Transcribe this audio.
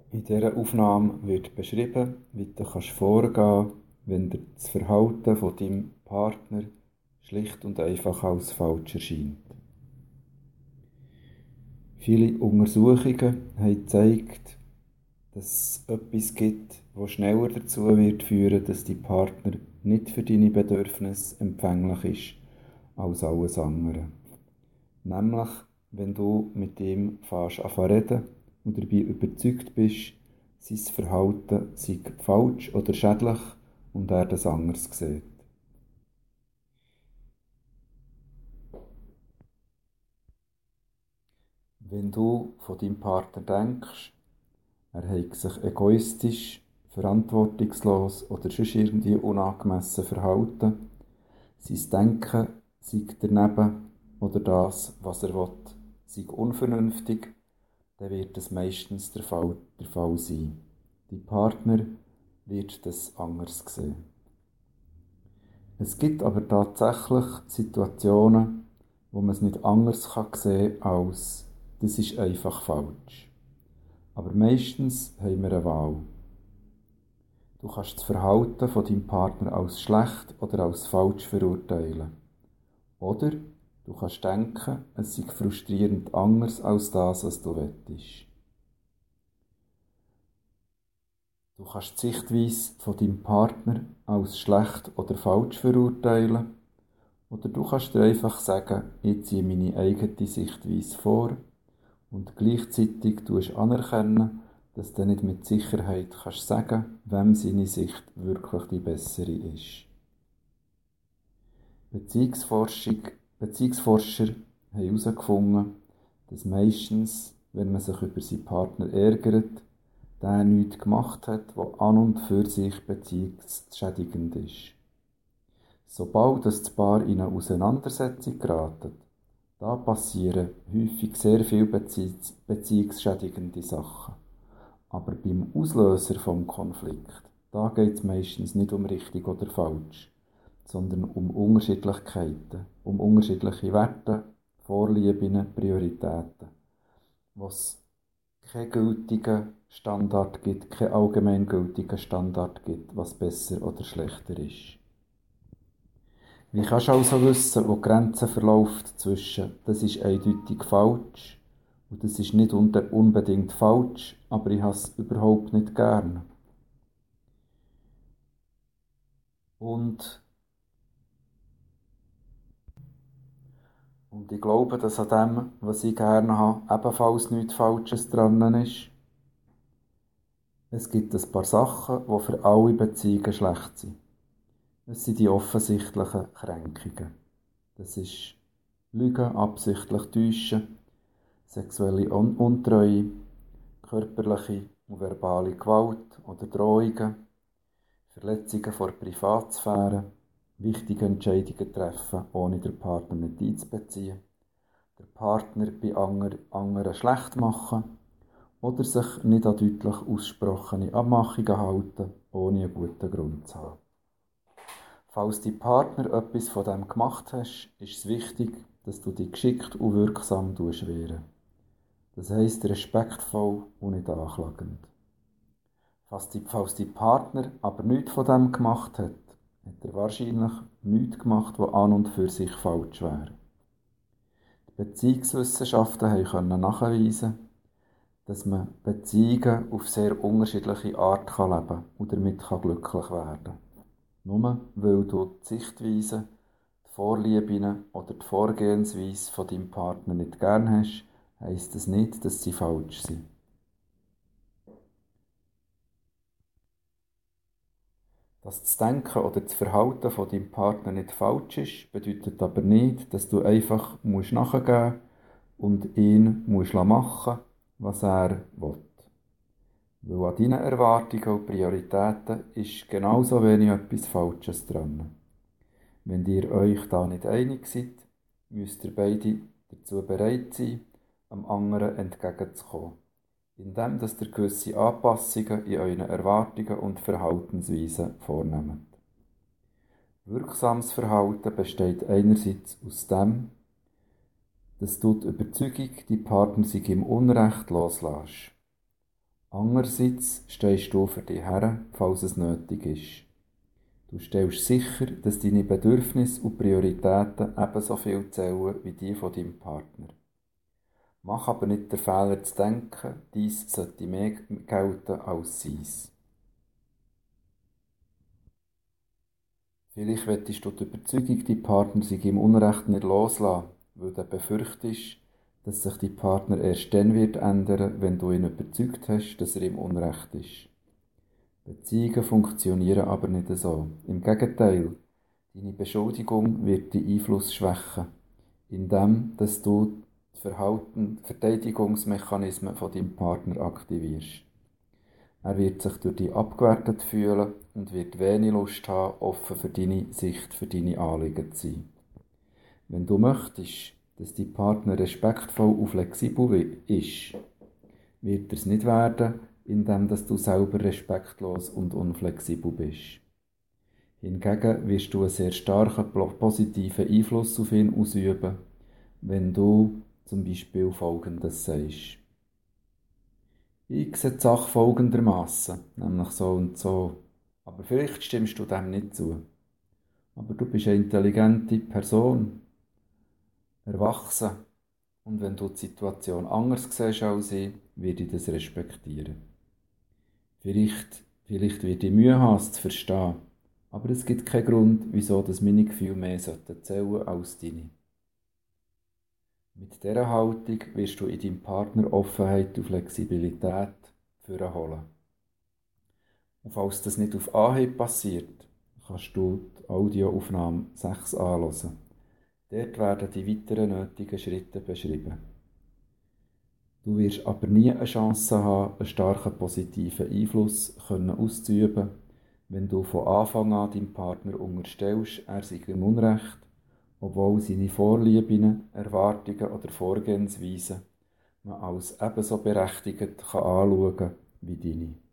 In dieser Aufnahme wird beschrieben, wie du vorgehen kannst, wenn dir das Verhalten von deinem Partner schlicht und einfach als falsch erscheint. Viele Untersuchungen haben gezeigt, dass es etwas gibt, das schneller dazu wird führen, dass dein Partner nicht für deine Bedürfnisse empfänglich ist als alles andere. Nämlich, wenn du mit ihm fängst an zu reden und dabei überzeugt bist, sein Verhalten sei falsch oder schädlich und er das anders sieht. Wenn du von deinem Partner denkst, er habe sich egoistisch, verantwortungslos oder sonst irgendwie unangemessen verhalten, sein Denken sei daneben oder das, was er will, sei unvernünftig, dann wird das meistens der Fall sein. Dein Partner wird das anders sehen. Es gibt aber tatsächlich Situationen, wo man es nicht anders sehen kann, als das ist einfach falsch. Aber meistens haben wir eine Wahl. Du kannst das Verhalten von deinem Partner als schlecht oder als falsch verurteilen. Oder du kannst denken, es sei frustrierend anders als das, was du wettest. Du kannst die Sichtweise von deinem Partner als schlecht oder falsch verurteilen. Oder du kannst dir einfach sagen, ich ziehe meine eigene Sichtweise vor und gleichzeitig anerkennen, dass du nicht mit Sicherheit kannst sagen, wem seine Sicht wirklich die bessere ist. Beziehungsforscher haben herausgefunden, dass meistens, wenn man sich über seinen Partner ärgert, der nichts gemacht hat, was an und für sich beziehungsschädigend ist. Sobald das Paar in eine Auseinandersetzung geraten, da passieren häufig sehr viele beziehungsschädigende Sachen. Aber beim Auslöser vom Konflikt, da geht es meistens nicht um richtig oder falsch, sondern um Unterschiedlichkeiten, um unterschiedliche Werte, Vorlieben, Prioritäten, was keinen gültigen Standard gibt, keinen allgemeingültigen Standard gibt, was besser oder schlechter ist. Wie kannst du also wissen, wo die Grenze verläuft zwischen «das ist eindeutig falsch» und «das ist nicht unbedingt falsch, aber ich habe es überhaupt nicht gern»? Und ich glaube, dass an dem, was ich gerne habe, ebenfalls nichts Falsches dran ist. Es gibt ein paar Sachen, die für alle Beziehungen schlecht sind. Es sind die offensichtlichen Kränkungen. Das ist Lügen, absichtlich täuschen, sexuelle Untreue, körperliche und verbale Gewalt oder Drohungen, Verletzungen von Privatsphäre, wichtige Entscheidungen treffen, ohne den Partner mit einzubeziehen, den Partner bei anderen schlecht machen oder sich nicht an deutlich ausgesprochene Abmachungen halten, ohne einen guten Grund zu haben. Falls dein Partner etwas von dem gemacht hast, ist es wichtig, dass du dich geschickt und wirksam wehren. Das heisst respektvoll und nicht anklagend. Falls dein Partner aber nichts von dem gemacht hat, hat er wahrscheinlich nichts gemacht, was an und für sich falsch wäre. Die Beziehungswissenschaften können nachweisen, dass man Beziehungen auf sehr unterschiedliche Art leben kann und damit glücklich werden kann. Nur weil du die Sichtweise, die Vorlieben oder die Vorgehensweise von deinem Partner nicht gern hast, heisst das nicht, dass sie falsch sind. Dass das Denken oder das Verhalten von deinem Partner nicht falsch ist, bedeutet aber nicht, dass du einfach nachgeben musst und ihn machen musst, was er will. Weil an deinen Erwartungen und Prioritäten ist genauso wenig etwas Falsches dran. Wenn ihr euch da nicht einig seid, müsst ihr beide dazu bereit sein, dem anderen entgegenzukommen, indem ihr gewisse Anpassungen in euren Erwartungen und Verhaltensweisen vornehmt. Wirksames Verhalten besteht einerseits aus dem, dass du die Überzeugung, dein Partner sei im Unrecht loslässt. Andererseits stehst du für dich her, falls es nötig ist. Du stellst sicher, dass deine Bedürfnisse und Prioritäten ebenso viel zählen wie die von deinem Partner. Mach aber nicht den Fehler zu denken, dies sollte mehr gelten als seins. Vielleicht möchtest du die Überzeugung, dein Partner sei im Unrecht nicht loslassen, weil du befürchtest, dass sich dein Partner erst dann wird ändern, wenn du ihn überzeugt hast, dass er im Unrecht ist. Beziehungen funktionieren aber nicht so. Im Gegenteil, deine Beschuldigung wird den Einfluss schwächen, indem dass du die Verteidigungsmechanismen von deinem Partner aktivierst. Er wird sich durch dich abgewertet fühlen und wird wenig Lust haben, offen für deine Sicht, für deine Anliegen zu sein. Wenn du möchtest, dass dein Partner respektvoll und flexibel ist, wird er es nicht werden, indem dass du selber respektlos und unflexibel bist. Hingegen wirst du einen sehr starken positiven Einfluss auf ihn ausüben, wenn du zum Beispiel Folgendes sagst. Ich sehe die Sache folgendermaßen, nämlich so und so. Aber vielleicht stimmst du dem nicht zu. Aber du bist eine intelligente Person, erwachsen. Und wenn du die Situation anders siehst als ich, werde ich das respektieren. Vielleicht werde ich Mühe haben, es zu verstehen. Aber es gibt keinen Grund, wieso dass meine Gefühle mehr zählen sollten als deine. Mit dieser Haltung wirst du in deinem Partner Offenheit und Flexibilität holen. Und falls das nicht auf Anhieb passiert, kannst du die Audioaufnahme 6 anhören. Dort werden die weiteren nötigen Schritte beschrieben. Du wirst aber nie eine Chance haben, einen starken positiven Einfluss auszuüben, wenn du von Anfang an deinem Partner unterstellst, er sei im Unrecht, obwohl seine Vorlieben, Erwartungen oder Vorgehensweisen man als ebenso berechtigt anschauen kann wie deine.